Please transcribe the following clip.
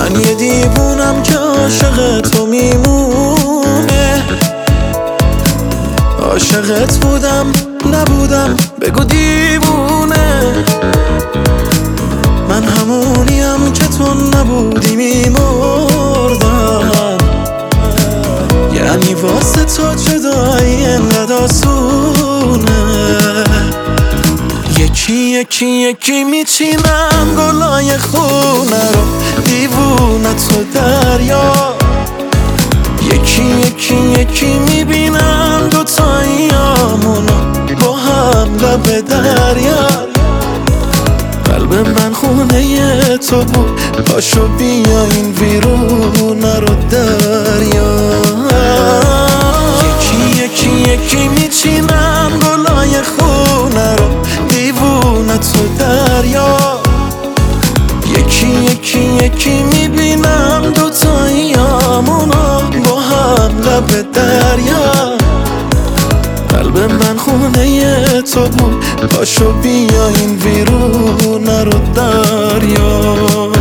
من یه دیوونم که عاشق تو میمونه. عاشقت بودم نبودم بگو دیوونه. من همونیم که تو نبودی میمردم. یعنی واسه تو جدایی انقدر آسونه. یکی میچینم گلای خونه رو، دیوونه تو دریا. یکی میبینم دوتاییامونو با هم لب دریا. قلب من خونه تو بود، پاشو بیا این ویرونه رو دریا. یکی میچینم گلای خونه رو، دیوونه تو دریا. یکی میبینم دوتاییامونو با هم لب دریا. قلب من خونه تو بود، پاشو بیا این ویرونه رو دریا.